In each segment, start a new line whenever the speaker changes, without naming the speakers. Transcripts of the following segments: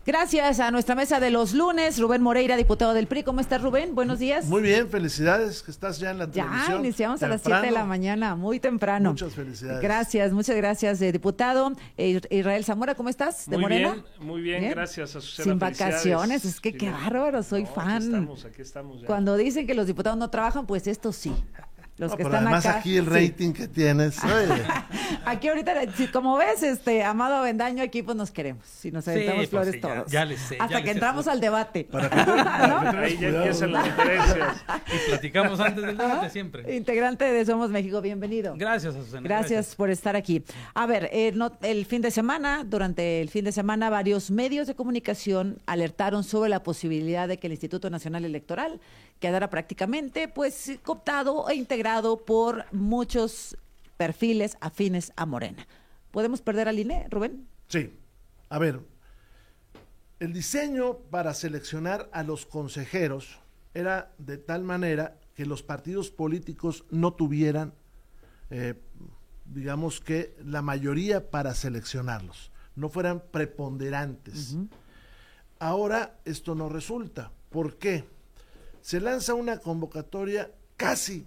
Gracias a nuestra mesa de los lunes, Rubén Moreira, diputado del PRI. ¿Cómo estás, Rubén? Buenos días.
Muy bien, felicidades que estás ya en la televisión.
Ya iniciamos
temprano.
a las 7 de la mañana, muy temprano.
Muchas felicidades.
Gracias, muchas gracias, diputado. Israel Zamora, ¿cómo estás? ¿De Morena?
Muy bien, gracias, Azucena.
Sin vacaciones, es que qué bárbaro, soy fan.
Aquí estamos ya.
Cuando dicen que los diputados no trabajan, pues estos sí. Los que
pero
están
además
acá,
aquí el rating que tienes.
Aquí ahorita, como ves, Amado Avendaño, aquí pues nos queremos y nos aventamos flores todos.
Ya les sé.
Hasta que entramos al debate.
Ahí ya empiezan las diferencias.
Y platicamos antes del debate siempre.
Integrante de Somos México, bienvenido.
Gracias, Azucena.
Gracias por estar aquí. A ver, durante el fin de semana, varios medios de comunicación alertaron sobre la posibilidad de que el Instituto Nacional Electoral quedara prácticamente pues cooptado e integrado por muchos perfiles afines a Morena. ¿Podemos perder al INE, Rubén?
Sí. A ver, el diseño para seleccionar a los consejeros era de tal manera que los partidos políticos no tuvieran, digamos que la mayoría para seleccionarlos, no fueran preponderantes. Uh-huh. Ahora esto no resulta. ¿Por qué? Se lanza una convocatoria casi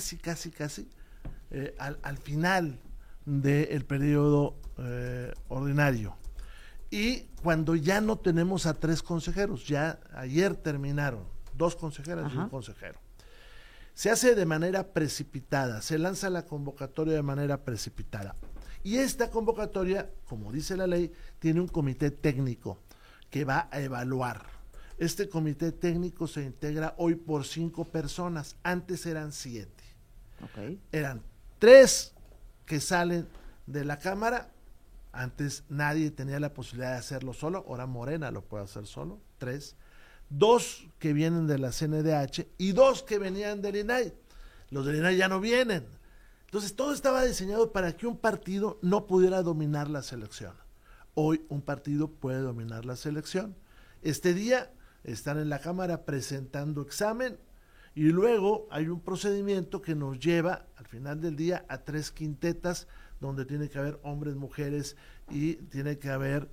al final del periodo ordinario. Y cuando ya no tenemos a 3 consejeros, ya ayer terminaron, 2 consejeras y un consejero. Se hace de manera precipitada, se lanza la convocatoria de manera precipitada. Y esta convocatoria, como dice la ley, tiene un comité técnico que va a evaluar. Este comité técnico se integra hoy por 5 personas, antes eran 7.
Okay.
Eran 3 que salen de la Cámara, antes nadie tenía la posibilidad de hacerlo solo, ahora Morena lo puede hacer solo, 3. 2 que vienen de la CNDH y 2 que venían del INAI. Los del INAI ya no vienen. Entonces todo estaba diseñado para que un partido no pudiera dominar la selección. Hoy un partido puede dominar la selección. Este día están en la Cámara presentando examen y luego hay un procedimiento que nos lleva al final del día a 3 quintetas donde tiene que haber hombres, mujeres y tiene que haber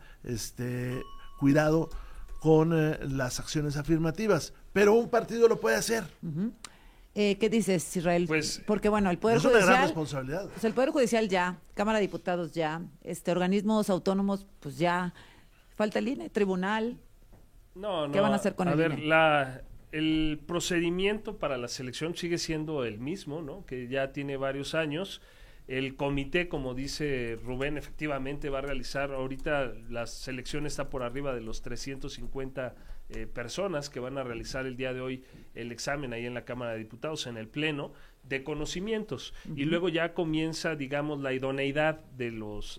cuidado con las acciones afirmativas, pero un partido lo puede hacer.
Uh-huh. ¿Qué dices, Israel?
Pues,
porque bueno, el Poder
es
Judicial,
una gran responsabilidad.
Pues el Poder Judicial ya, Cámara de Diputados ya, organismos autónomos pues ya, falta el INE, tribunal. ¿Qué van a hacer con el INE?
El procedimiento para la selección sigue siendo el mismo, ¿no? Que ya tiene varios años. El comité, como dice Rubén, efectivamente va a realizar, ahorita la selección está por arriba de los 350 personas que van a realizar el día de hoy el examen ahí en la Cámara de Diputados, en el Pleno, de conocimientos. Uh-huh. Y luego ya comienza, digamos, la idoneidad de los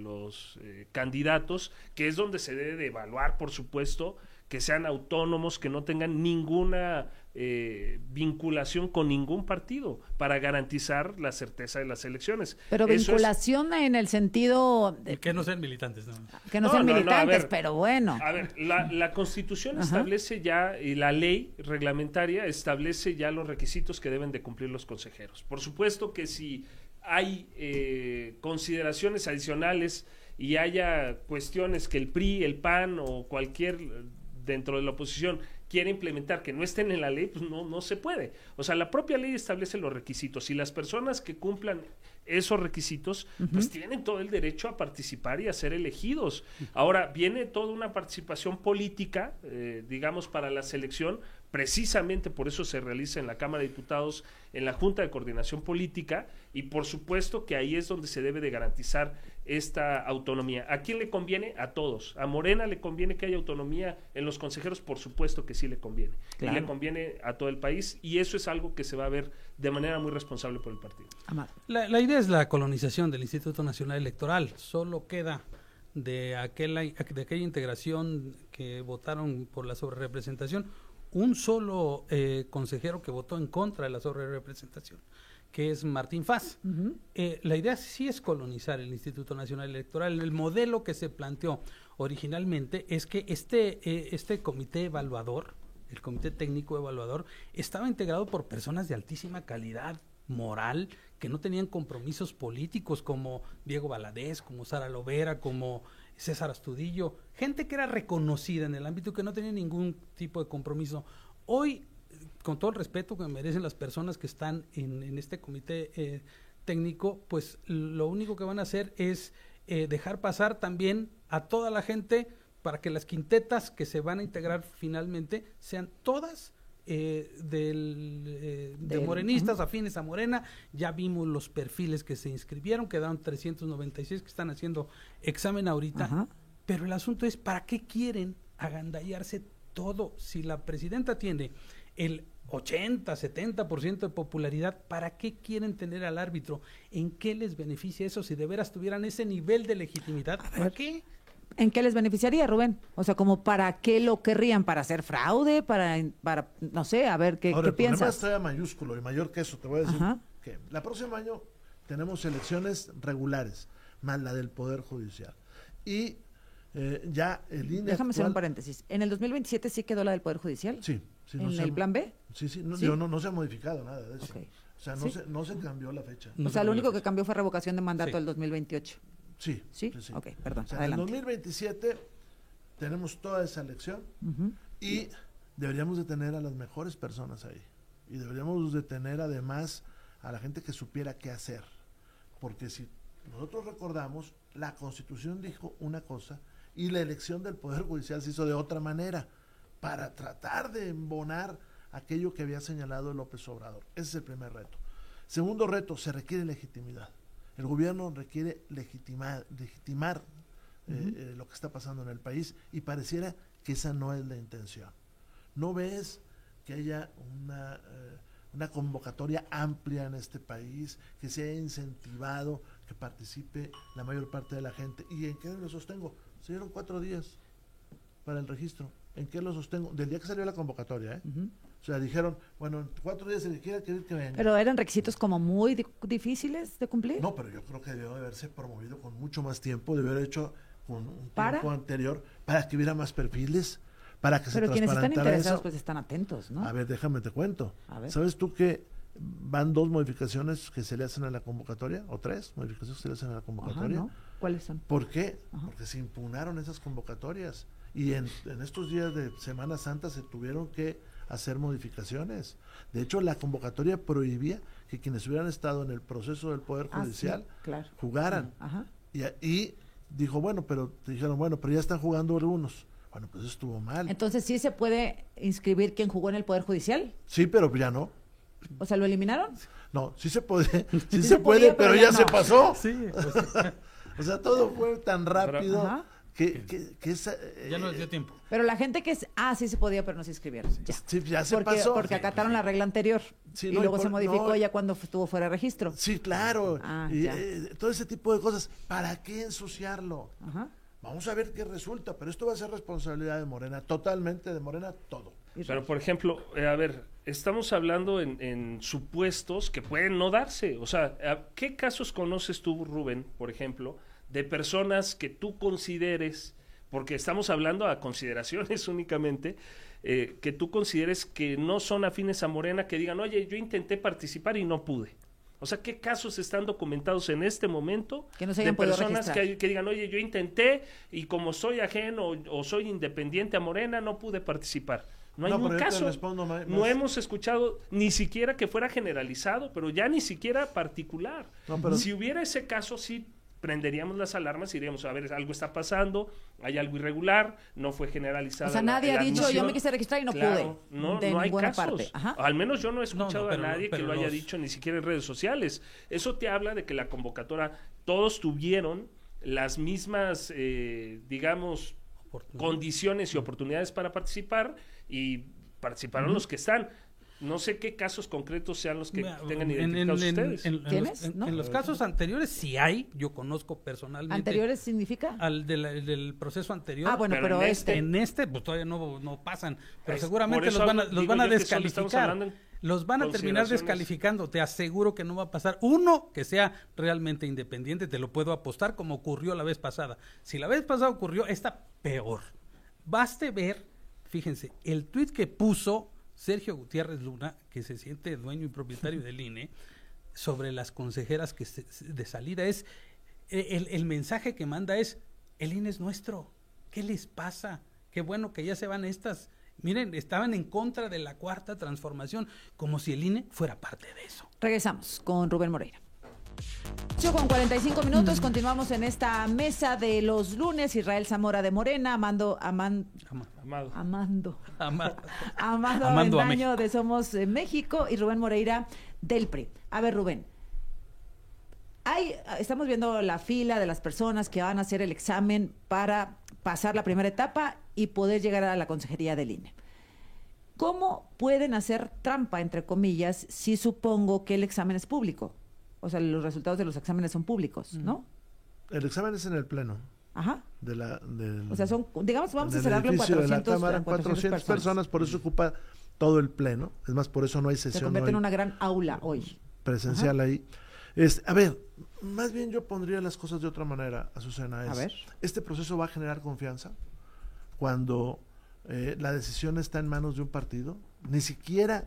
candidatos, que es donde se debe de evaluar, por supuesto, que sean autónomos, que no tengan ninguna vinculación con ningún partido para garantizar la certeza de las elecciones.
Pero eso vinculación en el sentido
de que no sean militantes, ¿no?
Que no sean militantes, pero bueno.
A ver, la Constitución establece ya, y la ley reglamentaria establece ya los requisitos que deben de cumplir los consejeros. Por supuesto que si hay consideraciones adicionales y haya cuestiones que el PRI, el PAN o cualquier dentro de la oposición quiere implementar que no estén en la ley, pues no se puede. O sea, la propia ley establece los requisitos y las personas que cumplan esos requisitos, pues tienen todo el derecho a participar y a ser elegidos. Ahora, viene toda una participación política, digamos, para la selección, precisamente por eso se realiza en la Cámara de Diputados, en la Junta de Coordinación Política, y por supuesto que ahí es donde se debe de garantizar esta autonomía. ¿A quién le conviene? A todos. A Morena le conviene que haya autonomía en los consejeros, por supuesto que sí le conviene. Claro. Y le conviene a todo el país, y eso es algo que se va a ver de manera muy responsable por el partido.
La idea es la colonización del Instituto Nacional Electoral. Solo queda de aquella integración que votaron por la sobrerepresentación un solo consejero que votó en contra de la sobrerepresentación, que es Martín Faz. Uh-huh. La idea sí es colonizar el Instituto Nacional Electoral. El modelo que se planteó originalmente es que este comité evaluador, el comité técnico evaluador, estaba integrado por personas de altísima calidad moral, que no tenían compromisos políticos, como Diego Valadez, como Sara Lovera, como César Astudillo, gente que era reconocida en el ámbito, que no tenía ningún tipo de compromiso. Hoy, con todo el respeto que merecen las personas que están en este comité técnico, pues lo único que van a hacer es dejar pasar también a toda la gente para que las quintetas que se van a integrar finalmente sean todas de morenistas, afines a Morena. Ya vimos los perfiles que se inscribieron, quedaron 396 que están haciendo examen ahorita.
Ajá.
Pero el asunto es, ¿para qué quieren agandallarse todo? Si la presidenta tiene el 80, 70% de popularidad, ¿para qué quieren tener al árbitro? ¿En qué les beneficia eso? Si de veras tuvieran ese nivel de legitimidad, ¿para qué?
¿En qué les beneficiaría, Rubén? O sea, como ¿para qué lo querrían? ¿Para hacer fraude? ¿Para no sé, a ver, ¿qué
Ahora, el problema
piensas?
está mayúsculo y mayor que eso. Te voy a decir
Ajá.
que el próximo año tenemos elecciones regulares, más la del Poder Judicial. Y ya el INE
Déjame hacer un
actual-
paréntesis. ¿En el 2027 sí quedó la del Poder Judicial?
Sí. sí,
¿En el plan B?
Sí, sí, no,
¿Sí?
no se ha modificado nada de eso.
Ok.
O sea,
¿Sí?
no se cambió la fecha.
No
O
se
sea, lo
puede
único
hacer.
que cambió fue revocación de mandato
Sí.
del 2028.
Sí.
¿Sí? Ok, perdón,
O sea, en
adelante.
2027 tenemos toda esa elección
Ujú.
y deberíamos de tener a las mejores personas ahí. Y deberíamos de tener además a la gente que supiera qué hacer. Porque si nosotros recordamos, la Constitución dijo una cosa y la elección del Poder Judicial se hizo de otra manera para tratar de embonar aquello que había señalado López Obrador. Ese es el primer reto. Segundo reto, se requiere legitimidad. El gobierno requiere legitimar lo que está pasando en el país y pareciera que esa no es la intención. ¿No ves que haya una convocatoria amplia en este país, que se haya incentivado que participe la mayor parte de la gente? ¿Y en qué lo sostengo? Se dieron 4 días para el registro. ¿En qué lo sostengo? Del día que salió la convocatoria, ¿eh?
Ujú.
O sea, dijeron, bueno, en 4 días el que quiera que venga.
Pero eran requisitos como muy difíciles de cumplir.
No, pero yo creo que debió de haberse promovido con mucho más tiempo, debió haber hecho con un
¿Para?
tiempo anterior, para que hubiera más perfiles, para que
Pero
se
quienes están
transparentara
interesados
eso.
pues están atentos, ¿no?
A ver, déjame te cuento.
A ver.
¿Sabes tú que van 2 modificaciones que se le hacen a la convocatoria? ¿O 3 modificaciones que se le hacen a la
Ajá,
convocatoria?
¿no? ¿Cuáles son?
¿Por qué?
Ajá.
Porque se impugnaron esas convocatorias. Y en estos días de Semana Santa se tuvieron que hacer modificaciones. De hecho, la convocatoria prohibía que quienes hubieran estado en el proceso del Poder
Ah, sí,
Judicial
claro.
jugaran.
Ajá.
Y dijo, dijeron, pero ya están jugando algunos. Bueno, pues eso estuvo mal.
Entonces, ¿sí se puede inscribir quien jugó en el Poder Judicial?
Sí, pero ya no.
O sea, ¿lo eliminaron?
No, sí se puede, sí
Sí
se
se
puede,
podía,
pero
pero
ya
ya
se
no.
pasó.
Sí, pues,
O sea, todo fue tan rápido
Ajá.
que esa,
ya no les dio tiempo.
Pero la gente que sí se podía, pero no se inscribieron. Ya.
sí, ya se
porque,
pasó.
Porque acataron la regla anterior.
Sí,
y
no,
luego
y
se
por-
modificó
no.
ya cuando estuvo fuera de registro.
Sí, claro.
Ah,
y,
ya.
todo ese tipo de cosas. ¿Para qué ensuciarlo?
Ajá.
Vamos a ver qué resulta, pero esto va a ser responsabilidad de Morena, totalmente de Morena, todo.
Pero, por ejemplo, a ver, estamos hablando en supuestos que pueden no darse. O sea, ¿qué casos conoces tú, Rubén, por ejemplo, de personas que tú consideres, porque estamos hablando a consideraciones únicamente, que tú consideres que no son afines a Morena, que digan, oye, yo intenté participar y no pude? O sea, ¿qué casos están documentados en este momento
Que no se
de
hayan podido
personas
registrar?
que digan, oye, yo intenté y como soy ajeno o soy independiente a Morena, no pude participar? No hay
No,
un
pero yo te
caso.
respondo más-
No hemos escuchado ni siquiera que fuera generalizado, pero ya ni siquiera particular.
No, pero-
Si hubiera ese caso, sí prenderíamos las alarmas y diríamos, a ver, algo está pasando, hay algo irregular, no fue generalizado.
O sea, nadie ha dicho, yo me quise registrar y no
Claro,
pude.
No,
de
no hay
ninguna
casos.
parte. Ajá.
Al menos yo no he escuchado
pero-
a nadie que
pero
lo haya
los-
dicho ni siquiera en redes sociales. Eso te habla de que la convocatoria, todos tuvieron las mismas, digamos, condiciones y oportunidades para participar y participaron los que están. No sé qué casos concretos sean los que tengan identificados ustedes.
¿Tienes? ¿No?
En los casos anteriores sí hay, yo conozco personalmente.
¿Anteriores significa?
Al del proceso anterior.
Ah, bueno,
Pero
pero
en
este.
En este, pues todavía no pasan, pero
Es-
seguramente
por eso
los van a
digo
los van a
yo que solo estamos
descalificar.
hablando en
Los van a terminar
consideraciones.
descalificando. Te aseguro que no va a pasar. Uno, que sea realmente independiente, te lo puedo apostar, como ocurrió la vez pasada. Si la vez pasada ocurrió, esta peor. Baste ver, fíjense, el tuit que puso Sergio Gutiérrez Luna, que se siente dueño y propietario del INE, sobre las consejeras que de salida es, el mensaje que manda es, El INE es nuestro. ¿Qué les pasa? Qué bueno que ya se van estas. Miren, estaban en contra de la cuarta transformación, como si el INE fuera parte de eso.
Regresamos con Rubén Moreira. 8:45, continuamos en esta mesa de los lunes. Israel Zamora de Morena, Amado Avendaño de Somos México y Rubén Moreira del PRI. A ver, Rubén, estamos viendo la fila de las personas que van a hacer el examen para pasar la primera etapa y poder llegar a la consejería del INE. ¿Cómo pueden hacer trampa, entre comillas, si supongo que el examen es público? O sea, los resultados de los exámenes son públicos, ¿no?
El examen es en el pleno.
Ajá.
O
sea, son, digamos, vamos a cerrarlo en
400 personas, por eso ocupa todo el pleno. Es más, por eso no hay sesión.
Se convierte en una gran aula hoy.
Presencial ahí. A ver, más bien yo pondría las cosas de otra manera, Azucena.
A ver.
Este proceso va a generar confianza cuando la decisión está en manos de un partido, ni siquiera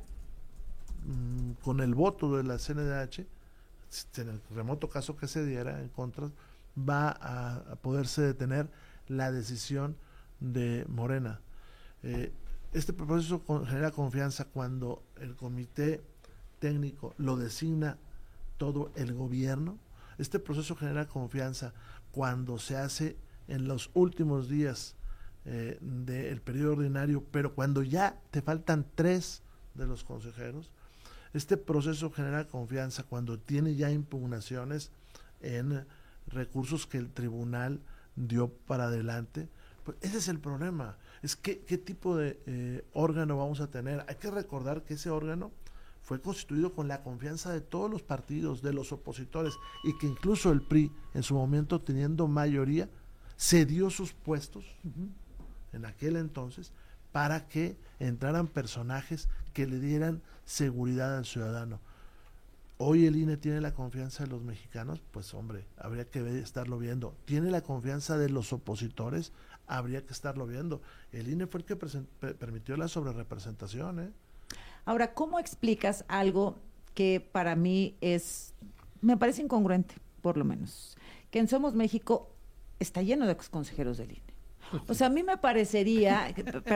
con el voto de la CNDH, en el remoto caso que se diera en contra, va a poderse detener la decisión de Morena. Este proceso genera confianza cuando el comité técnico lo designa todo el gobierno. Este proceso genera confianza cuando se hace en los últimos días del periodo ordinario, pero cuando ya te faltan 3 de los consejeros. Este proceso genera confianza cuando tiene ya impugnaciones en recursos que el tribunal dio para adelante. Pues ese es el problema. Es qué tipo de órgano vamos a tener. Hay que recordar que ese órgano fue constituido con la confianza de todos los partidos, de los opositores, y que incluso el PRI, en su momento teniendo mayoría, cedió sus puestos en aquel entonces para que entraran personajes que le dieran seguridad al ciudadano. Hoy el INE tiene la confianza de los mexicanos, pues hombre, habría que estarlo viendo. Tiene la confianza de los opositores, habría que estarlo viendo. El INE fue el que permitió la sobrerepresentación,
Ahora, ¿cómo explicas algo que para mí me parece incongruente, por lo menos? Que en Somos México está lleno de exconsejeros del INE. O sea, a mí me parecería,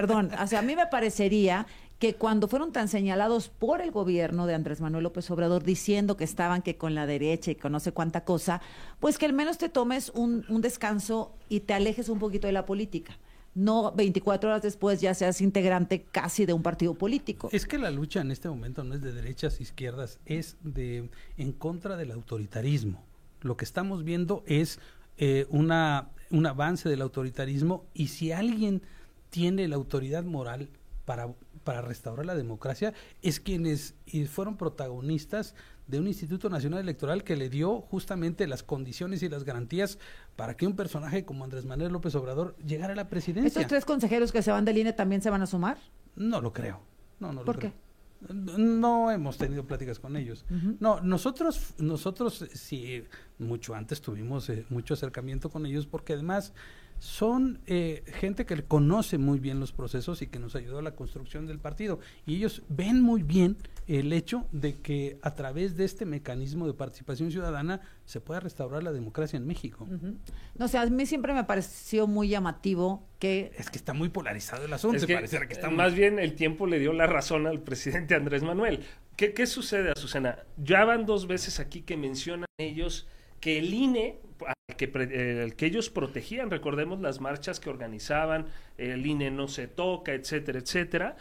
que cuando fueron tan señalados por el gobierno de Andrés Manuel López Obrador diciendo que estaban que con la derecha y con no sé cuánta cosa, pues que al menos te tomes un descanso y te alejes un poquito de la política. No 24 horas después ya seas integrante casi de un partido político.
Es que la lucha en este momento no es de derechas e izquierdas, es en contra del autoritarismo. Lo que estamos viendo es un avance del autoritarismo, y si alguien tiene la autoridad moral para restaurar la democracia, es quienes fueron protagonistas de un Instituto Nacional Electoral que le dio justamente las condiciones y las garantías para que un personaje como Andrés Manuel López Obrador llegara a la presidencia.
¿Estos 3 consejeros que se van del INE también se van a sumar?
No lo creo. No
¿Por qué?
No hemos tenido pláticas con ellos. No, nosotros sí, mucho antes tuvimos mucho acercamiento con ellos, porque además son gente que conoce muy bien los procesos y que nos ayudó a la construcción del partido. Y ellos ven muy bien el hecho de que a través de este mecanismo de participación ciudadana se pueda restaurar la democracia en México.
No sé, a mí siempre me pareció muy llamativo que...
Es que está muy polarizado el asunto.
Es que, más bien el tiempo le dio la razón al presidente Andrés Manuel. ¿Qué sucede, Azucena? Ya van 2 veces aquí que mencionan ellos que el INE, el que ellos protegían, recordemos las marchas que organizaban, el INE no se toca, etcétera, etcétera,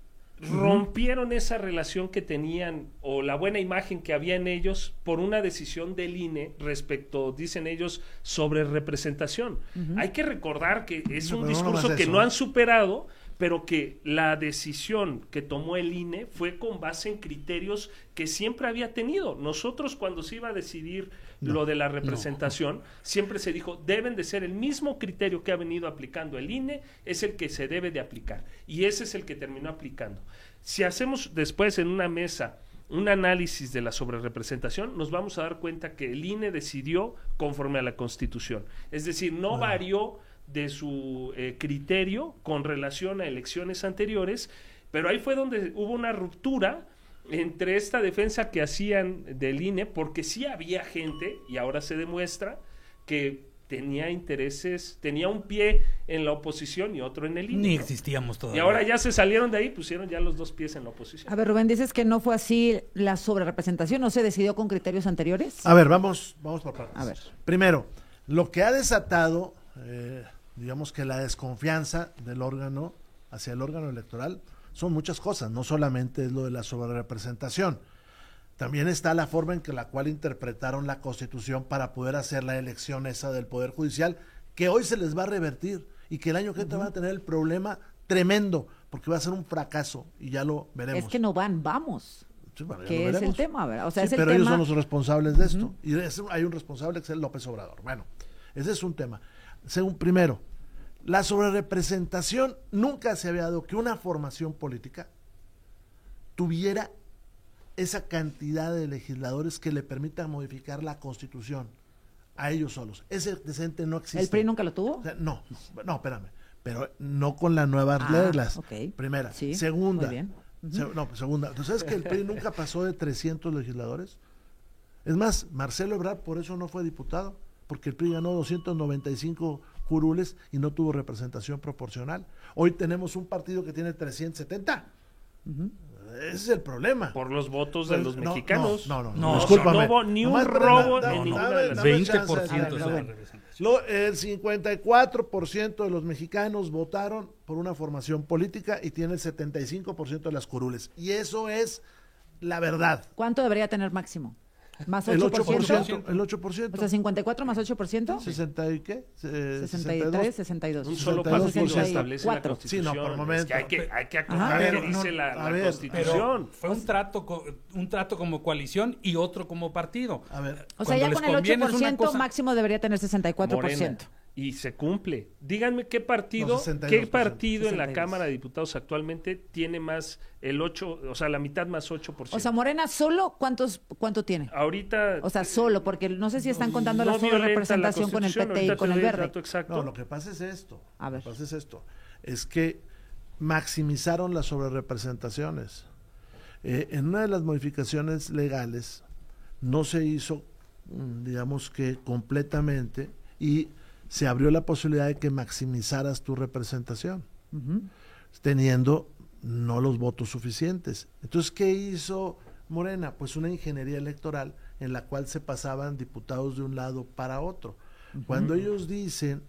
rompieron esa relación que tenían, o la buena imagen que había en ellos, por una decisión del INE respecto, dicen ellos, sobre representación. Hay que recordar que es un discurso que no han superado, pero que la decisión que tomó el INE fue con base en criterios que siempre había tenido. Nosotros, cuando se iba a decidir lo de la representación, siempre se dijo, deben de ser el mismo criterio que ha venido aplicando el INE, es el que se debe de aplicar, y ese es el que terminó aplicando. Si hacemos después en una mesa un análisis de la sobrerepresentación, nos vamos a dar cuenta que el INE decidió conforme a la Constitución, es decir, no varió de su criterio con relación a elecciones anteriores, pero ahí fue donde hubo una ruptura entre esta defensa que hacían del INE, porque sí había gente, y ahora se demuestra, que tenía intereses, tenía un pie en la oposición y otro en el INE.
Ni
¿no?
existíamos
Y
todavía.
ahora ya se salieron de ahí, pusieron ya los dos pies en la oposición.
A ver, Rubén, dices que no fue así la sobrerepresentación, ¿no se decidió con criterios anteriores?
A ver, vamos por partes.
A ver.
Primero, lo que ha desatado, digamos que la desconfianza del órgano hacia el órgano electoral son muchas cosas, no solamente es lo de la sobrerepresentación. También está la forma en que la cual interpretaron la Constitución para poder hacer la elección esa del Poder Judicial, que hoy se les va a revertir y que el año que entra van a tener el problema tremendo, porque va a ser un fracaso y ya lo veremos.
Es que no vamos.
Sí, bueno, ya
¿Qué
lo
es el
veremos.
tema? ¿Verdad? O sea,
Sí,
es el
pero
tema.
ellos son los responsables de esto. Y hay un responsable que es el López Obrador. Bueno, ese es un tema. Primero, la sobrerepresentación nunca se había dado que una formación política tuviera esa cantidad de legisladores que le permitan modificar la Constitución a ellos solos. Ese antecedente no existe.
¿El PRI nunca lo tuvo?
O sea, no, espérame. Pero no con las nuevas reglas.
Ok.
Primera.
Sí,
Segunda.
muy bien.
Segunda. ¿Tú sabes que el PRI nunca pasó de 300 legisladores? Es más, Marcelo Ebrard por eso no fue diputado, porque el PRI ganó 295 curules y no tuvo representación proporcional. Hoy tenemos un partido que tiene 370. Ese es el problema.
Por los votos
Pues,
de los mexicanos.
No, discúlpame.
No hubo ni un
Nomás,
robo
dame-
en ninguna
dame-
de las
dame
20%
chance de
de
decirlo.
la
Rubén.
representación.
El 54% de los mexicanos votaron por una formación política y tiene el 75% de las curules. Y eso es la verdad.
¿Cuánto debería tener máximo? ¿Más 8%?
El 8%. El 8%.
O sea, 54 más 8%.
60 y qué?
63, 62.
Un solo
62%.
partido se establece en la
64.
Constitución.
Sí, no, por momento.
Es que hay que
Ajá.
acordar
Pero
que dice
no,
la
a ver,
Constitución.
Pero fue un trato como coalición y otro como partido.
A ver,
O sea,
Cuando
ya
les
con el
conviene es una
8%
cosa-
máximo debería tener 64%.
Morena. Y se cumple. Díganme qué
No,
partido,
62%.
qué partido en la
62.
Cámara de Diputados actualmente tiene más el 8, o sea, la mitad más 8%.
O sea, Morena solo, ¿cuánto tiene?
ahorita
O sea, solo, porque no sé si están contando
no
la
violenta
representación
la
con el
Constitución.
PT y
Ahorita
con
te
el
doy
Verde.
dato exacto.
no, lo que pasa es esto.
A ver.
Lo que pasa es esto. Es que maximizaron las sobrerepresentaciones. En una de las modificaciones legales no se hizo, digamos que completamente, y se abrió la posibilidad de que maximizaras tu representación, teniendo no los votos suficientes. Entonces, ¿qué hizo Morena? Pues una ingeniería electoral en la cual se pasaban diputados de un lado para otro. Cuando ellos dicen,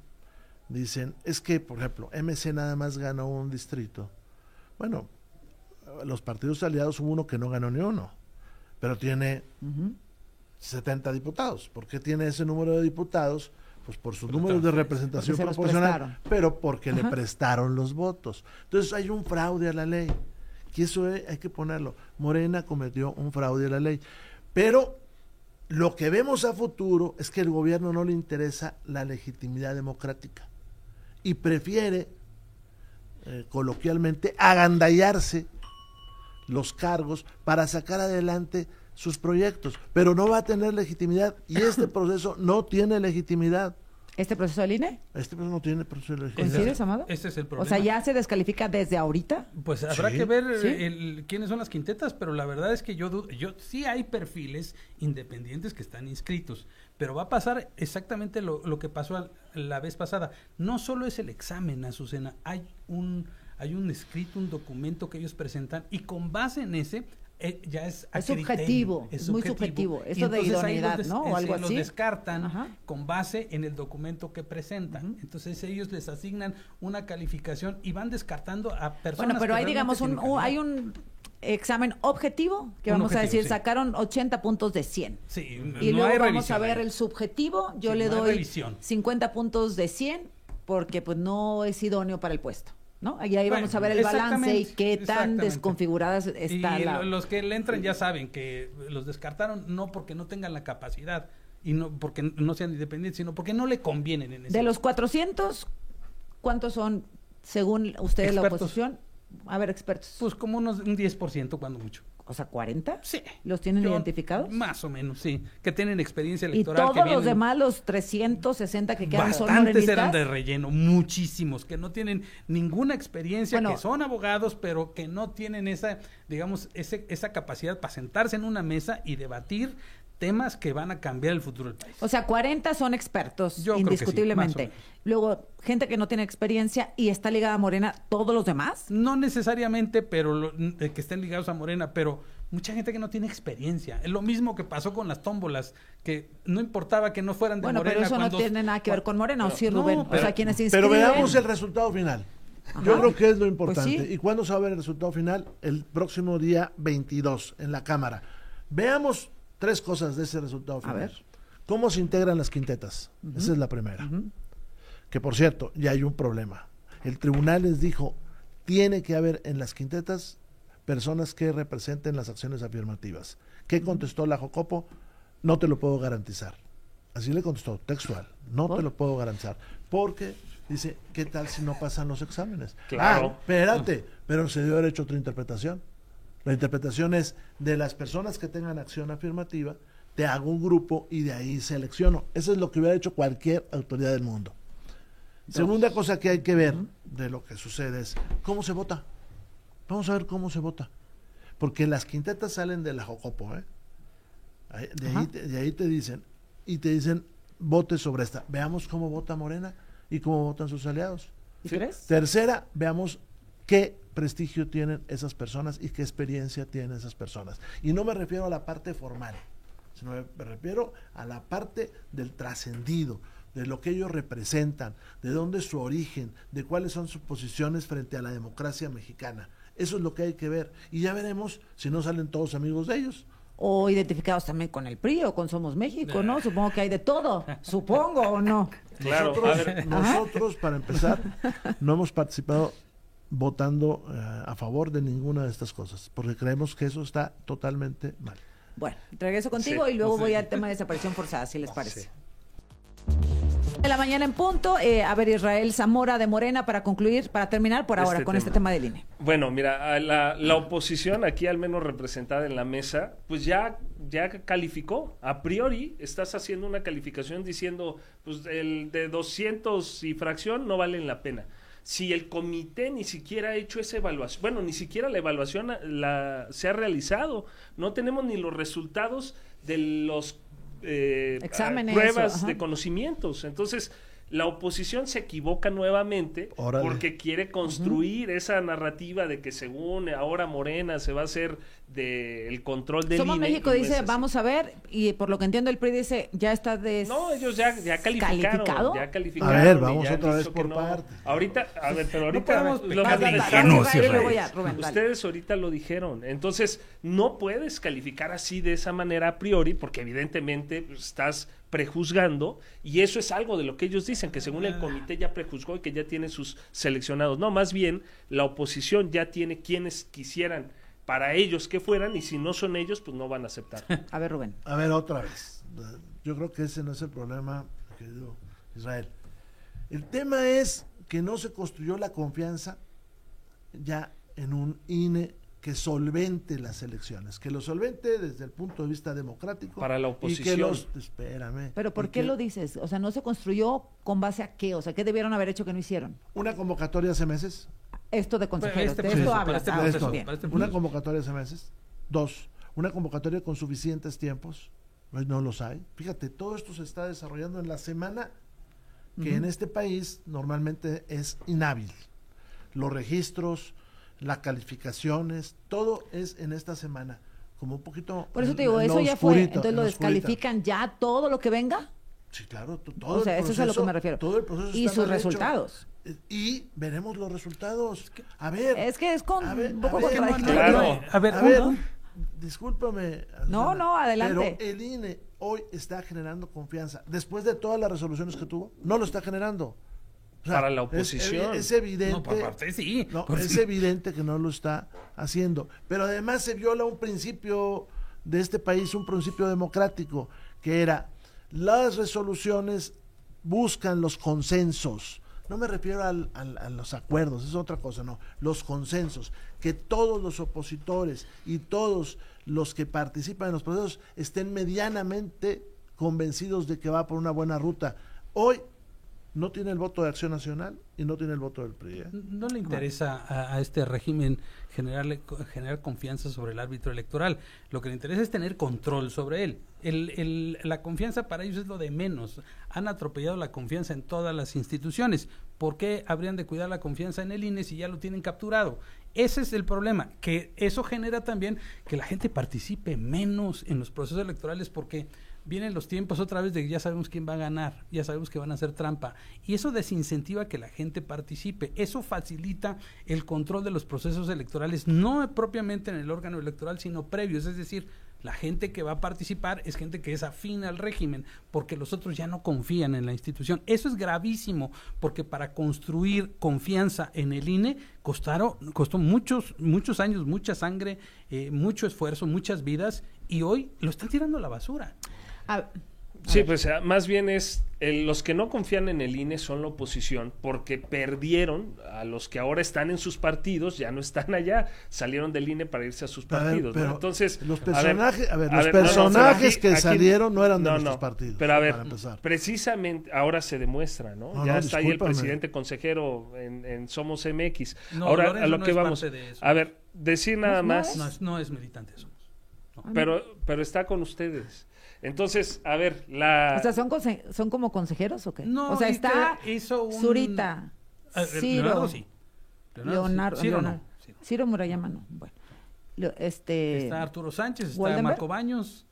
es que, por ejemplo, MC nada más ganó un distrito. Bueno, los partidos aliados hubo uno que no ganó ni uno, pero tiene 70 diputados. ¿Por qué tiene ese número de diputados? Pues por sus números de representación
Porque se los
proporcional,
prestaron.
pero porque le
Ajá.
prestaron los votos. Entonces hay un fraude a la ley, que eso hay que ponerlo. Morena cometió un fraude a la ley, pero lo que vemos a futuro es que el gobierno no le interesa la legitimidad democrática y prefiere coloquialmente agandallarse los cargos para sacar adelante sus proyectos, pero no va a tener legitimidad y este proceso no tiene legitimidad.
¿Este proceso del INE?
Este proceso no tiene proceso de legitimidad.
¿Coincides, Amado?
Este es el
O
problema.
sea, ¿ya se descalifica desde ahorita?
Pues habrá
Sí.
que ver
¿Sí?
quiénes son las quintetas, pero la verdad es que yo sí hay perfiles independientes que están inscritos, pero va a pasar exactamente lo que pasó la vez pasada. No solo es el examen, Azucena, hay un escrito, un documento que ellos presentan y con base en ese ya es a criterio,
subjetivo, es muy subjetivo. Eso de
entonces ahí
idoneidad, ¿no? O algo
los
así.
descartan
Ajá.
con base en el documento que presentan. Entonces ellos les asignan una calificación y van descartando a personas.
Bueno, pero
que
hay, digamos,
realmente tienen
hay
calidad.
un examen objetivo que
Un
vamos a
objetivo,
decir,
sí.
sacaron 80 puntos de 100.
Sí,
Y
no hay
luego vamos
revisión
a ver
ahí.
el subjetivo, yo
Sí,
le
no hay
doy
revisión.
50 puntos de 100 porque pues no es idóneo para el puesto, ¿no? Y ahí vamos
Bueno,
a ver el balance y
exactamente,
qué tan
exactamente.
desconfigurada está
Y
la...
los que le entran ya saben que los descartaron no porque no tengan la capacidad y no porque no sean independientes, sino porque no le convienen en ese.
De los 400, ¿cuántos son, según ustedes, la
Expertos.
oposición? A ver, expertos.
Pues como un 10% cuando mucho.
O sea, ¿40?
Sí.
¿Los tienen
Yo-
identificados?
Más o menos, sí. Que tienen experiencia
Y
electoral.
todos
que
los
vienen-
demás, los 360 que quedan, son
Bastantes
morenistas.
eran de relleno, muchísimos, que no tienen ninguna experiencia,
Bueno.
que son abogados, pero que no tienen esa, digamos, esa capacidad para sentarse en una mesa y debatir temas que van a cambiar el futuro del país.
O sea, 40 son expertos,
Yo creo que sí,
indiscutiblemente.
más o menos.
Luego, gente que no tiene experiencia y está ligada a Morena, ¿todos los demás?
No necesariamente pero que estén ligados a Morena, pero mucha gente que no tiene experiencia. Es lo mismo que pasó con las tómbolas, que no importaba que no fueran de
Bueno,
Morena.
pero eso
cuando...
no tiene nada que ver con Morena, ¿o sí,
no,
Rubén?
pero-
o sea, quienes se inscriben...
Pero veamos el resultado final.
Ajá.
Yo creo que es lo
Pues
importante.
sí.
¿Y cuándo se va a ver el resultado final? El próximo día 22 en la Cámara. Veamos 3 cosas de ese resultado final.
ver.
¿Cómo se integran las quintetas? Esa es la primera. Que por cierto, ya hay un problema. El tribunal les dijo, tiene que haber en las quintetas personas que representen las acciones afirmativas. ¿Qué contestó la Jocopo? No te lo puedo garantizar. Así le contestó, textual. No
¿Por?
te lo puedo garantizar. Porque dice, ¿qué tal si no pasan los exámenes?
Claro.
Espérate, pero se dio derecho a otra interpretación. La interpretación es de las personas que tengan acción afirmativa, te hago un grupo y de ahí selecciono. Eso es lo que hubiera hecho cualquier autoridad del mundo. Segunda cosa que hay que ver de lo que sucede es cómo se vota. Vamos a ver cómo se vota. Porque las quintetas salen de la Jocopo, ¿eh? De ahí te dicen, y te dicen, vote sobre esta. Veamos cómo vota Morena y cómo votan sus aliados.
¿Y
Sí.
crees?
Tercera, veamos qué prestigio tienen esas personas y qué experiencia tienen esas personas. Y no me refiero a la parte formal, sino me refiero a la parte del trascendido, de lo que ellos representan, de dónde es su origen, de cuáles son sus posiciones frente a la democracia mexicana. Eso es lo que hay que ver. Y ya veremos si no salen todos amigos de ellos.
O identificados también con el PRI o con Somos México, ¿no? Supongo que hay de todo. Supongo, ¿o no?
Claro,
Nosotros,
a ver.
nosotros, para empezar, no hemos participado votando a favor de ninguna de estas cosas, porque creemos que eso está totalmente mal.
Bueno, regreso contigo
Sí,
y luego
sí.
voy al tema de desaparición forzada, si les parece.
Sí.
De la mañana en punto, a ver, Israel Zamora de Morena para concluir, para terminar por ahora con este tema del INE.
Bueno, mira, la oposición aquí al menos representada en la mesa, pues ya calificó. A priori estás haciendo una calificación diciendo, pues el de 200 y fracción no valen la pena. Si el comité ni siquiera ha hecho esa evaluación, bueno, ni siquiera la evaluación se ha realizado, no tenemos ni los resultados de los
Exámenes,
pruebas
ajá.
de conocimientos. Entonces, la oposición se equivoca nuevamente
Órale.
porque quiere construir esa narrativa de que según ahora Morena se va a hacer del control del
Somos
INE,
México
y no
dice,
es así.
vamos a ver, y por lo que entiendo el PRI dice, ya está
No, ellos ya calificaron.
¿Calificado?
Ya calificaron.
A ver,
y
vamos
ya
otra
han
vez
dicho que
por
no.
partes.
Ahorita, a ver, pero ahorita
podemos
lo
pecar
que
de
les-
ingenuos,
Israel,
Israel.
luego ya, Rubén, dale.
Ustedes ahorita lo dijeron. Entonces, no puedes calificar así de esa manera a priori, porque evidentemente pues, estás prejuzgando, y eso es algo de lo que ellos dicen, que según el comité ya prejuzgó y que ya tiene sus seleccionados. No, más bien, la oposición ya tiene quienes quisieran para ellos que fueran, y si no son ellos, pues no van a aceptar.
A ver, Rubén.
A ver, otra vez. Yo creo que ese no es el problema, querido Israel. El tema es que no se construyó la confianza ya en un INE que solvente las elecciones, que lo solvente desde el punto de vista democrático.
Para la
Y que
oposición.
espérame.
Pero ¿por
y
qué
que
lo dices? O sea, ¿no se construyó con base a qué? O sea, ¿qué debieron haber hecho que no hicieron?
Una convocatoria hace meses.
Esto de consejeros,
Este
de
proceso,
esto
para
hablas.
este
Ah,
proceso,
pues bien.
para este
Una
proceso.
convocatoria hace meses. 2, una convocatoria con suficientes tiempos. Pues no los hay. Fíjate, todo esto se está desarrollando en la semana que en este país normalmente es inhábil. Los registros, las calificaciones, todo es en esta semana. Como un poquito...
Por eso te
en
digo,
lo
eso ya fue.
oscurito,
Entonces
en
lo
lo oscurito.
descalifican ya todo lo que venga.
Sí, claro. Todo
O sea,
el
eso es a lo que
proceso-
me refiero.
Todo el proceso
Y
está
sus
mal hecho.
resultados.
Y veremos los resultados. A ver.
Es que es con
A ver,
un poco
a ver,
contradictorio.
Claro.
A ver,
A ver,
uno-
discúlpame.
No,
Susana,
no, adelante.
Pero el INE hoy está generando confianza. Después de todas las resoluciones que tuvo, no lo está generando. O sea,
Para la oposición.
Es evidente.
No, por parte sí.
No,
Por
es
sí.
evidente que no lo está haciendo. Pero además se viola un principio de este país, un principio democrático, que era las resoluciones buscan los consensos. No me refiero a los acuerdos, es otra cosa, no. Los consensos, que todos los opositores y todos los que participan en los procesos estén medianamente convencidos de que va por una buena ruta. Hoy no tiene el voto de Acción Nacional y no tiene el voto del PRI.
No le interesa a este régimen generar confianza sobre el árbitro electoral. Lo que le interesa es tener control sobre él. La confianza para ellos es lo de menos. Han atropellado la confianza en todas las instituciones. ¿Por qué habrían de cuidar la confianza en el INE si ya lo tienen capturado? Ese es el problema, que eso genera también que la gente participe menos en los procesos electorales, porque vienen los tiempos otra vez de que ya sabemos quién va a ganar, ya sabemos que van a hacer trampa, y eso desincentiva que la gente participe. Eso facilita el control de los procesos electorales, no propiamente en el órgano electoral, sino previos, es decir, la gente que va a participar es gente que es afín al régimen, porque los otros ya no confían en la institución. Eso es gravísimo, porque para construir confianza en el INE costó muchos años, mucha sangre, mucho esfuerzo, muchas vidas, y hoy lo están tirando a la basura.
Sí, pues más bien es los que no confían en el INE son la oposición, porque perdieron a los que ahora están en sus partidos, ya no están allá, salieron del INE para irse a sus partidos,
pero
¿no? Entonces,
los personajes que salieron no eran de nuestros partidos.
Pero a ver, precisamente ahora se demuestra, ¿no? Ya está ahí el presidente consejero en Somos MX. Ahora Lorenzo, a lo que vamos, a ver, decir nada más.
No es militante Somos.
No. Pero está con ustedes. Entonces, a ver, o
sea, ¿son como consejeros o qué?
No,
o sea, está Zurita, Ciro, Ciro Murayama, no. Bueno,
está Arturo Sánchez, está Marco Baños,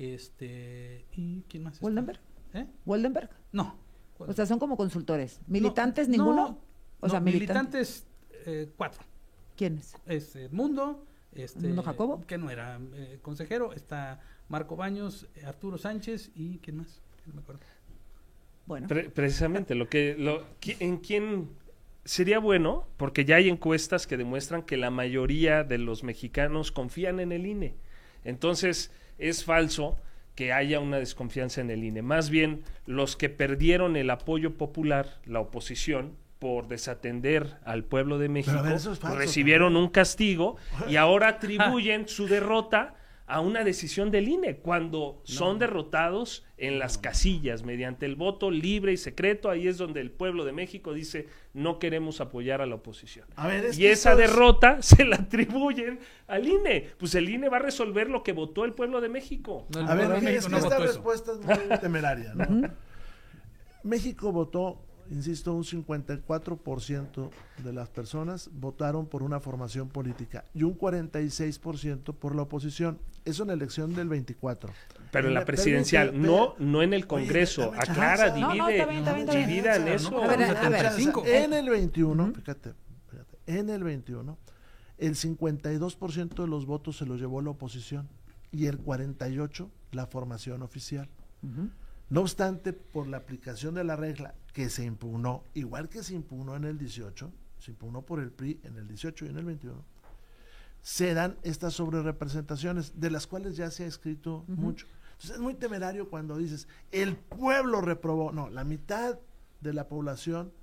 ¿y quién más está?
¿Waldenberg? ¿Waldenberg?
No.
O sea, son como consultores. ¿Militantes ninguno? O sea,
militantes 4.
¿Quiénes?
Mundo,
Mundo Jacobo,
que no era consejero, está Marco Baños, Arturo Sánchez y ¿quién más? No me acuerdo.
Bueno.
Precisamente, ¿en quién sería bueno? Porque ya hay encuestas que demuestran que la mayoría de los mexicanos confían en el INE. Entonces, es falso que haya una desconfianza en el INE. Más bien, los que perdieron el apoyo popular, la oposición, por desatender al pueblo de México, recibieron un castigo y ahora atribuyen su derrota a una decisión del INE, cuando son derrotados en las casillas mediante el voto libre y secreto. Ahí es donde el pueblo de México dice: no queremos apoyar a la oposición. Y esa derrota se la atribuyen al INE. Pues el INE va a resolver lo que votó el pueblo de México.
Esta respuesta es muy temeraria, ¿no? México votó, insisto, un 54% de las personas votaron por una formación política y un 46% por la oposición. Eso en la elección del 24.
Pero en la presidencial, no en el Congreso. Aclara, divida en eso.
En el 21, fíjate, en el 21, el 52% de los votos se los llevó la oposición y el 48% la formación oficial. No obstante, por la aplicación de la regla que se impugnó, igual que se impugnó en el 18, se impugnó por el PRI en el 18 y en el 21, se dan estas sobrerepresentaciones, de las cuales ya se ha escrito mucho. Entonces es muy temerario cuando dices, el pueblo reprobó. No, la mitad de la población,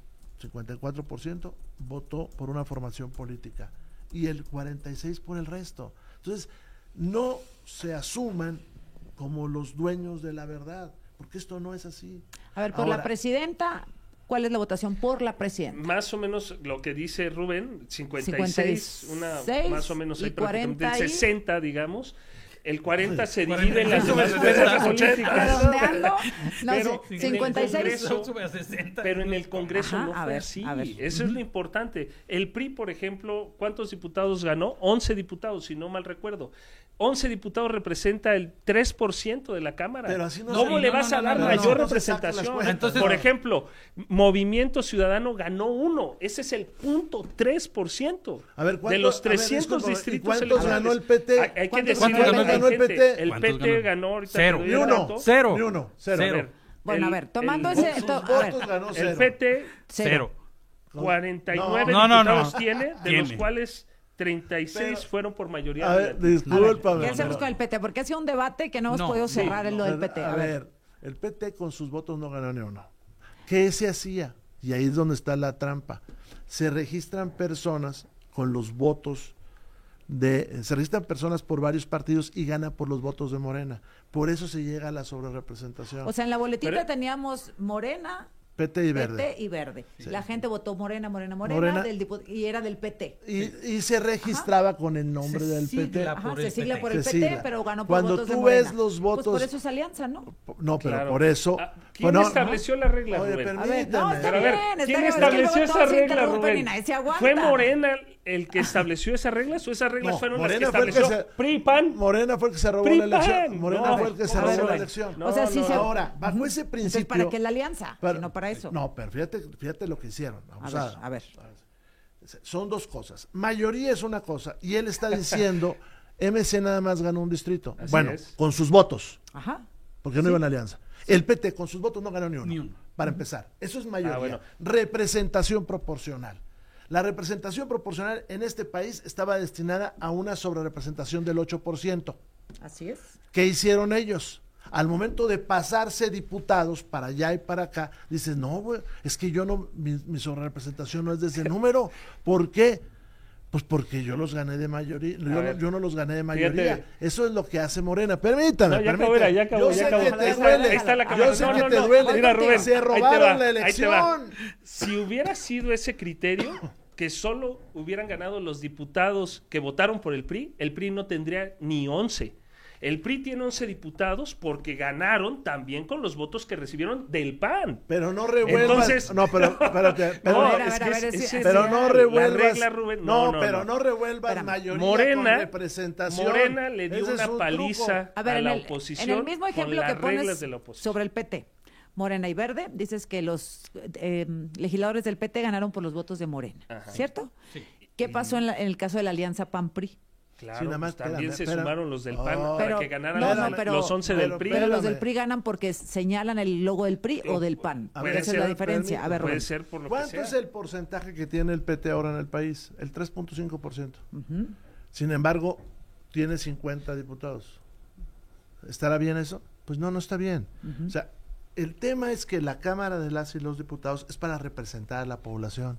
54%, votó por una formación política y el 46% por el resto. Entonces, no se asuman como los dueños de la verdad, porque esto no es así.
A ver, por la presidenta, ¿cuál es la votación por la presidenta?
Más o menos lo que dice Rubén, 56, más o menos,
y 40
del 60, digamos. El 40 se divide en las demás fuerzas políticas.
Pero 56.
Pero en el Congreso no fue así. Eso es lo importante. El PRI, por ejemplo, ¿cuántos diputados ganó? 11 diputados, si no mal recuerdo. 11 diputados representa el 3% de la Cámara.
Pero así
¿Cómo le vas a dar mayor representación? Entonces, por ejemplo, Movimiento Ciudadano ganó 1. Ese es el 0.3%.
A ver,
de los 300 distritos
¿cuántos ganó el PT?
Hay que decirle
ganó el PT?
El PT ganó ahorita.
Cero.
Bueno, a ver, tomando ese...
El PT,
0.
49 diputados tiene, de los cuales 36 fueron por mayoría.
A ver, discúlpame.
¿Qué hacemos con el PT? Porque ha sido un debate que no hemos podido cerrar en lo del PT.
A ver, el PT con sus votos no ganó ni uno. ¿Qué se hacía? Y ahí es donde está la trampa. Se registran personas con los votos se registran personas por varios partidos y gana por los votos de Morena. Por eso se llega a la sobrerepresentación.
O sea, en la boletita teníamos Morena,
PT y Verde.
PT y Verde.
Sí.
La gente votó Morena,
Morena.
y era del PT.
Y se registraba con el nombre
Se
del PT.
sigla
Ajá,
por
se
el
sigla
PT.
por el
Se
PT,
sigla.
pero ganó por
Cuando
votos de
tú
Morena.
ves los votos...
Pues por eso es alianza, ¿no?
No, pero
Claro.
por eso...
¿Quién
bueno,
estableció la regla,
Oye,
Rubén?
A ver, no,
permíteme.
está
Pero a ver,
bien, está
¿quién
bien,
estableció
es que luego
esa
todos se
regla,
interrumpen y
Rubén?
nadie se aguanta.
¿Fue Morena el que estableció esas reglas o esas reglas
No,
fueron
Morena
las que
fue el que
estableció
se-
PRI y PAN?
Morena fue el que se robó
PRI,
la elección.
PAN.
Morena
No,
fue el que se
a ver,
robó la
Rubén.
elección.
No,
O sea, sí
no,
se...
Ahora, bajo ese
Entonces,
principio...
¿para qué la alianza?
Pero-
Si no para eso.
No, pero fíjate lo que hicieron. Abusada.
A ver.
Son dos cosas. Mayoría es una cosa y él está diciendo MC nada más ganó un distrito.
Así
Bueno,
es.
con sus votos,
Ajá.
porque no iba en la alianza. El PT con sus votos no ganó ni uno.
Ni uno.
Para empezar. Eso es mayoría.
bueno.
Representación proporcional. La representación proporcional en este país estaba destinada a una sobrerepresentación del 8%.
Así es.
¿Qué hicieron ellos? Al momento de pasarse diputados para allá y para acá, dices, no, güey, es que yo no, mi sobrerepresentación no es de ese número. ¿Por qué? Pues porque yo los gané de mayoría, yo no los gané de mayoría.
Fíjate.
Eso es lo que hace Morena. Permítame,
No, ya acabó,
permítame.
ya acabó,
Yo
ya
sé
acabó.
que te
Ahí está,
duele,
ahí está la
yo
cámara.
sé
No,
que
no,
te
no.
duele.
Mira, Rubén,
se
ahí te
robaron
va,
la
ahí te va.
elección.
Si hubiera sido ese criterio, que solo hubieran ganado los diputados que votaron por el PRI no tendría ni 11. El PRI tiene 11 diputados porque ganaron también con los votos que recibieron del PAN.
Pero no revuelvas.
Entonces-
no, pero espérate.
No,
a ver,
es
a
que
ver,
es
sí,
Pero
real.
no revuelvas.
La regla, Rubén,
no, pero no revuelvas
Espérame.
mayoría con
Morena
representación.
le dio
Ese es
una
un
paliza
truco.
A ver,
a la
en
oposición
el mismo ejemplo
con
que
las
pones
reglas de la oposición.
sobre el PT, Morena y Verde, dices que los legisladores del PT ganaron por los votos de Morena,
Ajá.
¿cierto?
Sí.
¿Qué pasó en el caso de la alianza PAN-PRI?
Claro,
Sí, nada más,
pues también se
espérame.
sumaron los del PAN
Oh.
para
Pero-
que ganaran
no,
los,
no, pero-
los 11 del PRI.
Pero los del
Espérame.
PRI ganan porque señalan el logo del PRI o del PAN.
A
ver,
Esa es la
ser,
diferencia. A ver,
Puede
Rubén.
ser por lo que
¿Cuánto
sea.
es el porcentaje que tiene el PT ahora en el país? El 3.5%.
Ujú.
Sin embargo, tiene 50 diputados. ¿Estará bien eso? Pues no, no está bien. O sea, el tema es que la Cámara de las y los Diputados es para representar a la población.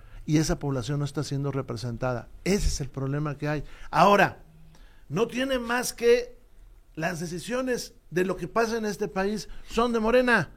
Y esa población no está siendo representada. Ese es el problema que hay. Ahora, no tiene más que las decisiones de lo que pasa en este país son de Morena.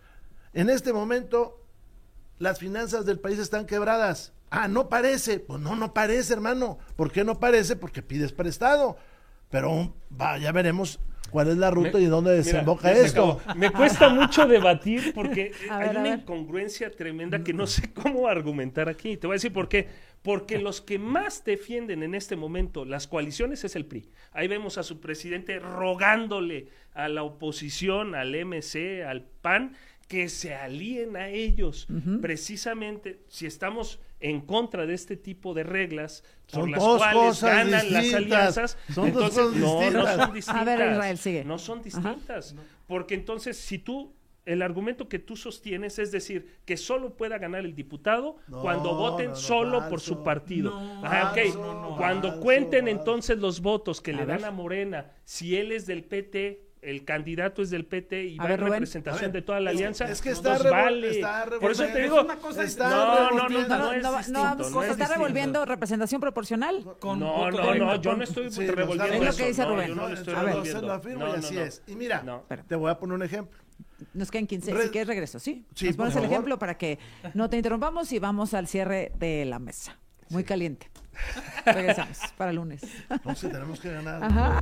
En este momento, las finanzas del país están quebradas. Ah, no parece. Pues no parece, hermano. ¿Por qué no parece? Porque pides prestado. Pero ya veremos cuál es la ruta y dónde desemboca
Mira, ya se
esto.
acabó. Me cuesta mucho debatir porque
A
hay
ver, a
una
ver.
incongruencia tremenda que no sé cómo argumentar aquí. Te voy a decir por qué. Porque los que más defienden en este momento las coaliciones es el PRI. Ahí vemos a su presidente rogándole a la oposición, al MC, al PAN, que se alíen a ellos. Precisamente, si estamos en contra de este tipo de reglas por
Son
las
dos
cuales
cosas
ganan las
distintas.
alianzas,
Son dos
entonces
cosas
no
distintas.
son distintas.
A ver, Israel, sigue.
No son distintas. Porque entonces, si tú, el argumento que tú sostienes es decir, que solo pueda ganar el diputado
No,
cuando voten
no,
solo
falso.
por su partido.
No,
Ajá, ok.
falso,
Cuando
falso,
cuenten
falso.
entonces los votos que
A
le
ver.
dan a Morena, si él es del PT, el candidato es del PT y
A
va
ver,
en
Rubén.
representación
A ver,
de toda la alianza,
es que
nos
está
vale. Por eso te digo,
está
no,
revolviendo.
no es distinto, no es
¿Está
distinto.
revolviendo representación proporcional?
Con
No,
voto
no,
de-
no, yo no estoy
Sí,
revolviendo
Es lo
eso.
que dice
no,
Rubén.
yo no lo estoy
A ver.
revolviendo.
Se lo afirmo
No,
y así
no,
es. Y mira,
no.
te voy a poner un ejemplo.
Nos quedan 15.
Re-
Si quieres, regreso, ¿sí?
Sí,
Nos
por
pones el
favor.
ejemplo para que no te interrumpamos y vamos al cierre de la mesa. Muy caliente. Regresamos para el lunes.
No sé, tenemos que ganar.
Ajá.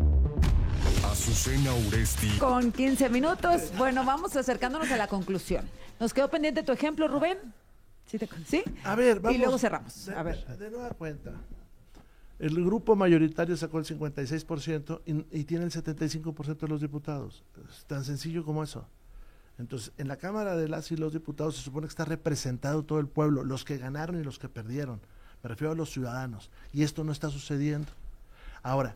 Azucena Uresti.
Con 15 minutos. Bueno, vamos acercándonos a la conclusión. Nos quedó pendiente tu ejemplo, Rubén. ¿Sí?
A ver, vamos.
Y luego cerramos. A ver.
De nueva cuenta. El grupo mayoritario sacó el 56% y tiene el 75% de los diputados. Es tan sencillo como eso. Entonces, en la Cámara de las y los Diputados se supone que está representado todo el pueblo, los que ganaron y los que perdieron. Me refiero a los ciudadanos. Y esto no está sucediendo. Ahora,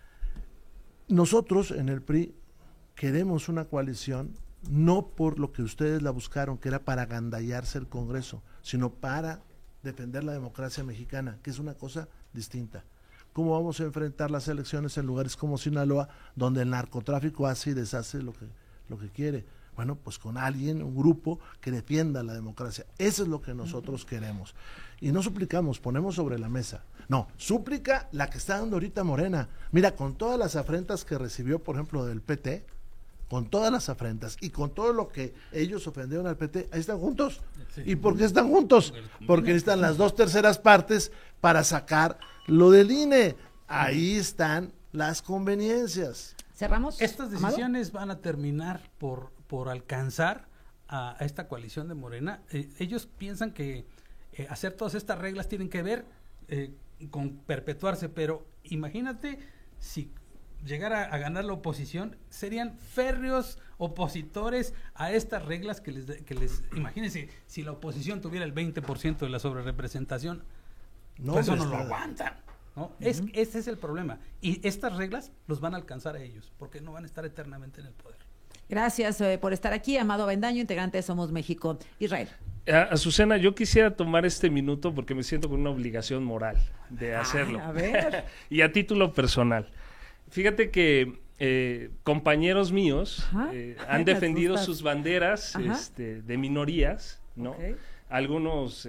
nosotros en el PRI queremos una coalición no por lo que ustedes la buscaron, que era para agandallarse el Congreso, sino para defender la democracia mexicana, que es una cosa distinta. ¿Cómo vamos a enfrentar las elecciones en lugares como Sinaloa, donde el narcotráfico hace y deshace lo que quiere? Bueno, pues con alguien, un grupo que defienda la democracia. Eso es lo que nosotros queremos. Y no suplicamos, ponemos sobre la mesa. No, súplica la que está dando ahorita Morena. Mira, con todas las afrentas que recibió, por ejemplo, del PT, con todas las afrentas y con todo lo que ellos ofendieron al PT, ahí están juntos.
Sí.
¿Y por qué están juntos? Porque necesitan las 2/3 partes para sacar lo del INE. Ahí están las conveniencias.
¿Cerramos?
Estas
Amado?
decisiones van a terminar por alcanzar a esta coalición de Morena. Ellos piensan que hacer todas estas reglas tienen que ver con perpetuarse, pero imagínate si llegara a ganar la oposición, serían férreos opositores a estas reglas que les imagínense, si la oposición tuviera el 20% de la sobrerepresentación,
No,
pues eso
hombre,
no lo
está-
aguantan, ¿no? Ese es el problema. Y estas reglas los van a alcanzar a ellos, porque no van a estar eternamente en el poder.
Gracias por estar aquí, Amado Avendaño, integrante de Somos México. Israel.
Azucena, yo quisiera tomar este minuto porque me siento con una obligación moral de hacerlo.
A ver.
Y a título personal. Fíjate que compañeros míos
Ajá.
han
Las
defendido
gustas.
sus banderas
Ajá.
de minorías, ¿no?
Ok.
Algunos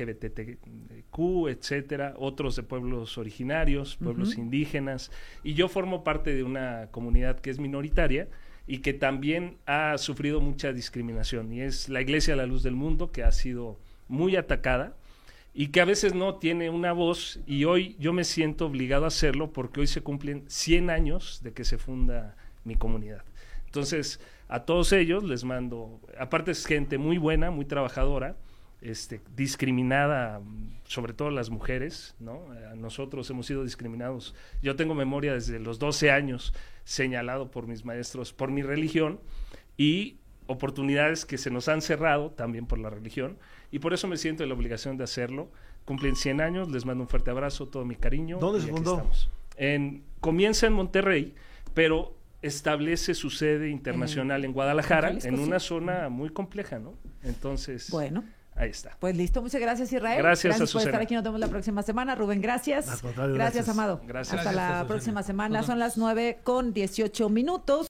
LGBTQ, etcétera, otros de pueblos originarios, pueblos indígenas, y yo formo parte de una comunidad que es minoritaria y que también ha sufrido mucha discriminación, y es la Iglesia de la Luz del Mundo, que ha sido muy atacada y que a veces no tiene una voz, y hoy yo me siento obligado a hacerlo porque hoy se cumplen 100 años de que se funda mi comunidad. Entonces, a todos ellos les mando, aparte es gente muy buena, muy trabajadora, discriminada, sobre todo las mujeres, ¿no? Nosotros hemos sido discriminados. Yo tengo memoria desde los 12 años, señalado por mis maestros, por mi religión, y oportunidades que se nos han cerrado también por la religión, y por eso me siento en la obligación de hacerlo. Cumplen 100 años, les mando un fuerte abrazo, todo mi cariño.
¿Dónde
y
se
aquí
fundó?
estamos. Comienza en Monterrey, pero establece su sede internacional en Guadalajara,
Jalisco,
en
sí.
una zona muy compleja, ¿no? Entonces,
Bueno,
ahí está.
pues listo. Muchas gracias, Israel.
Gracias,
por
Azucena.
estar aquí. Nos vemos la próxima semana. Rubén, gracias.
Al contrario,
Gracias,
gracias.
Amado.
Gracias.
Hasta
Gracias,
la
Azucena.
próxima semana.
Nos
Son
vemos.
las 9:18.